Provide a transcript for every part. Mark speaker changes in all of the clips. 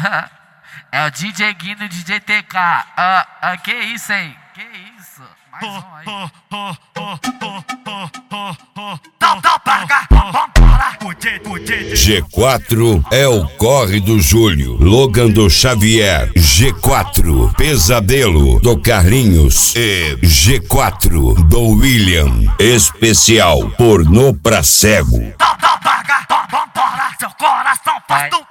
Speaker 1: É o DJ Guino, DJ TK. Que isso, hein? Que isso? Mais um aí.
Speaker 2: G4 é o corre do Júlio, Logan do Xavier, G4 Pesadelo do Carlinhos e G4 do William, especial pornô pra cego.
Speaker 3: Seu coração faz tum.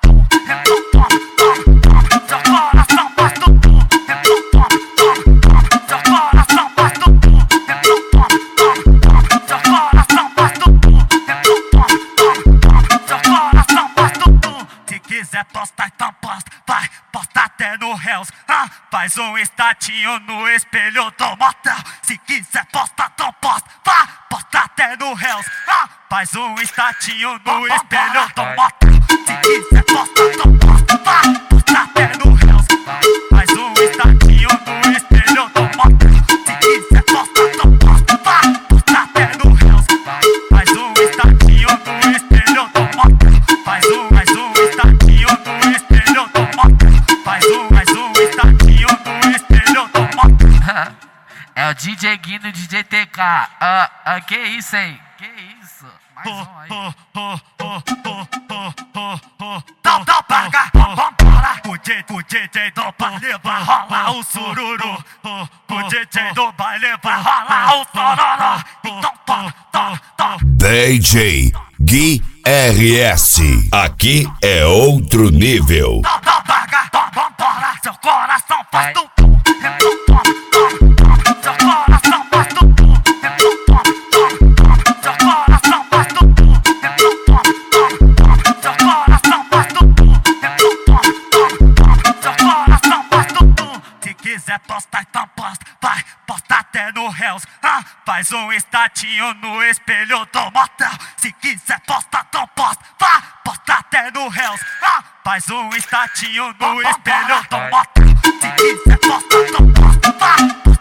Speaker 3: Posta, então posta, vai, posta até no Hells. Faz um estatinho no espelho do motel. Se quiser posta, então posta, vai, posta até no Hells. Faz um estatinho no espelho do motel. Se quiser posta, então posta, vai, posta até no Hells. Faz um estatinho no espelho do motel. Se quiser posta, então posta, vai, posta até no Hells. Faz um estatinho no espelho do motel. Faz um estatinho no espelho do motel. Faz um estatinho no espelho do motel.
Speaker 1: É o DJ Guino, DJ TK. Que isso, hein? Que isso? Mais um aí.
Speaker 3: Dá paga, vambora. O DJ do baile vai rolar o sururu. O DJ do baile vai rolar o sororó. Então toca.
Speaker 2: DJ Gui RS, aqui é outro nível.
Speaker 3: Dá paga, vambora. Seu coração faz tum. Seu coração faz tum. Seu coração faz tum. Seu coração faz tum. Seu coração faz tum. Se quiser posta, então posta, vai, posta até no Hells. Faz um estatinho no espelho do motel. Se quiser posta, então posta, vai, posta até no Hells. Faz um estatinho no espelho do motel. Se quiser posta, então posta, vai.